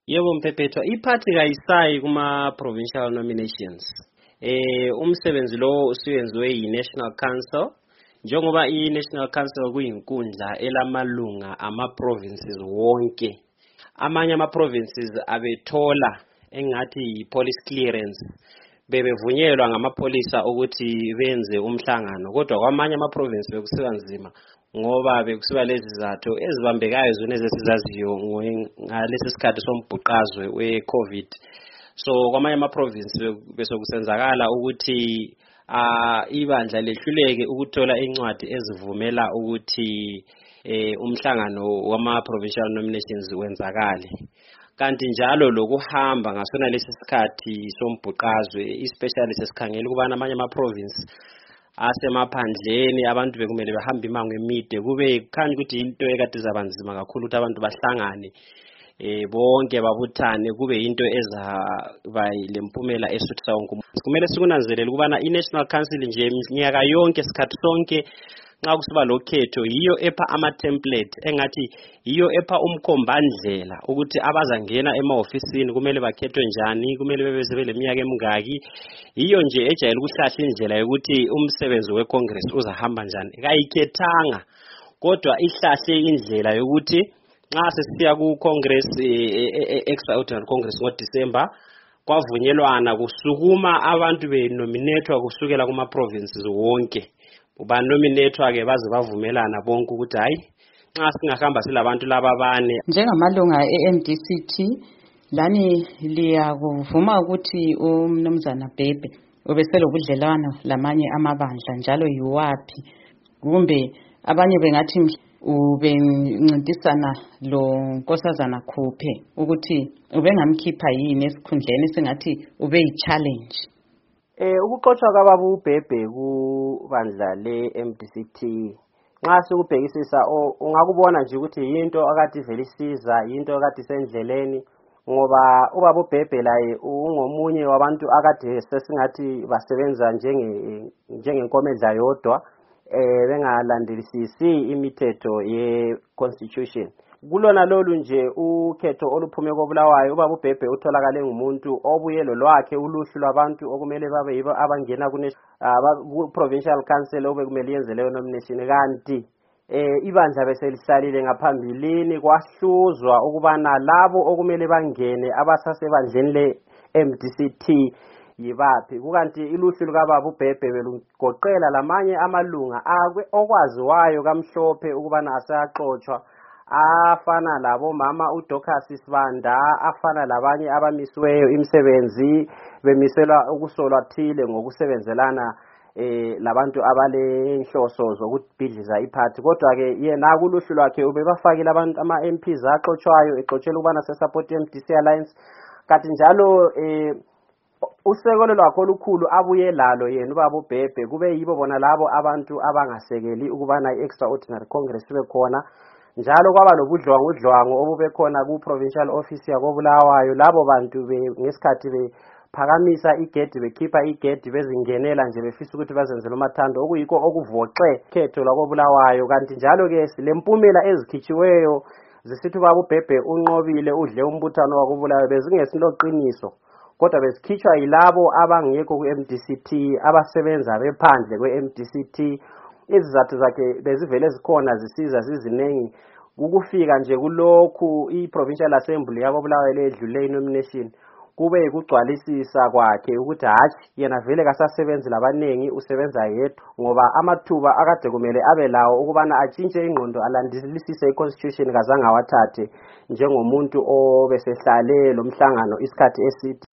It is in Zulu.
Yebo Mphephethu, iphathi kayisayi kuma-provincial nominations. Umsebenzi lo usuyenziwe yi-National Council. Njengoba i-National Council kuyinkundla elamalunga ama-provinces wonke. Amanye ama-provinces abethola engathi yi-police clearance. Bebevunyelwa ngamapolisa ukuthi benze umhlangano. Kodwa kwamanye ama-provinces bekusiba nzima. Ngoba bekusiba lezi zathu ezibambekayo zona ezesizaziyo ngalesi sikhathi sombhuqazwe we-COVID. So kwamanye ama-province bese kusenzakala ukuthi ibandla lehluleke ukuthola incwadi ezivumela ukuthi umhlangano wama-provincial nominations wenzakale. Kanti njalo lokuhamba ngasona lesi sikhathi sombhuqazwe especially sesikhangela ukubana amanye ama-province asemaphandleni abantu bekumele behambe imango emide kube khanya ukuthi into ekade izabanzima kakhulu ukuthi abantu bahlangane bonke babuthane kube into ezaba lempumela esuthisa wonke umuntu. Kumele sikunanzelele ukubana i-National Council nje minyaka yonke isikhathi sonke nxa kusiba lokhetho yiyo epha ama-template engathi yiyo epha umkhombandlela ukuthi abazangena ema-ofisini kumele bakhethwe njani, kumele bebe leminyaka emingaki. Yiyo nje ejayele ukuhlahla indlela yokuthi umsebenzi we-Congress uzahamba njani. Kayikhethanga kodwa ihlahle indlela yokuthi nxa sesiya ku-Congress extraordinary Congress ngoDisemba kwavunyelwana kusukuma abantu benominethwa kusukela kuma-provinces wonke. Banominethwa ke baze bavumelana bonke ukuthi hayi nxa singahamba silabantu laba bane. Njengamalunga e-MDC-T lani liyakuvuma ukuthi umnumzana Bhebhe ubeselobudlelwano lamanye amabandla njalo yiwaphi, kumbe abanye bengathi ubencintisana lo Nkosazana Khuphe ukuthi ubengamkhipha yini esikhundleni singathi ube yi-challenge? Ukuxoshwa kwababa uBhebhe kubandla le-MDC-T nxa sikubhekisisa ungakubona nje ukuthi yinto akade ivele isiza, yinto akade isendleleni, ngoba ubaba uBhebhe laye ungomunye wabantu akade sesingathi basebenza njengenkomendla yodwa bengalandelisisi imithetho ye-constitution. Kulona lolu nje ukhetho oluphume koBulawayo ubaba uBhebhe utholakale ngumuntu obuye lolwakhe uluhlu lwabantu okumele babe yibo abangena ku-provincial council obekumele yenze leyo nomination. Kanti ibandla beselihlalile ngaphambilini kwahluzwa ukubana labo okumele bangene abasasebandleni le-MDC-T yibaphi. Kukanti iluhlu lukababa uBhebhe belugoqela lamanye amalunga okwaziwayo kamhlophe ukubana aseyaxotshwa, afana labo mama uDocas Sibanda, afana labanye abamisiweyo imisebenzi bemiselwa ukusolwa thile ngokusebenzelana labantu abalenhloso zokubhidliza iphathi. Kodwa ke yena kuluhlu lwakhe ubebafakile abantu ama-MPs axotshwayo exotshela ukubana sesupport MDC Alliance. Kanti njalo usekelo lwakho olukhulu abuye lalo yena ubaba uBhebhe kube yibo bona labo abantu abangasekeli ukubana i-extraordinary Congress ibe khona. Njalo kwaba lobudlwangu obube khona ku-provincial office yakoBulawayo. Labo bantu ngesikhathi bephakamisa igedi bekhipha igedi bezingenela nje befisa ukuthi bazenzele umathando okuyikho okuvoxe khetho lakoBulawayo. Kanti njalo ke lempumela ezikhitshiweyo zisithi ubaba uBhebhe unqobile udle umbuthano wakoBulawayo bezingesinloqiniso, kodwa bezikhitshwa yilabo abangekho ku-MDC-T abasebenza bephandle kwe-MDC-T. Izizathu zakhe bezivele zikhona zisiza zizinengi. Ukufika nje kulokhu i-provincial assembly yakoBulawayo ledlule i-nomination kube yikugcwalisisa kwakhe ukuthi hatshi yena vele kasasebenzi labanengi usebenza yedwa, ngoba amathuba akade kumele abe lawo ukubana atshintshe ingqondo alandelisise i-constitution kazange awathathe njengomuntu obesehlale lo mhlangano isikhathi eside.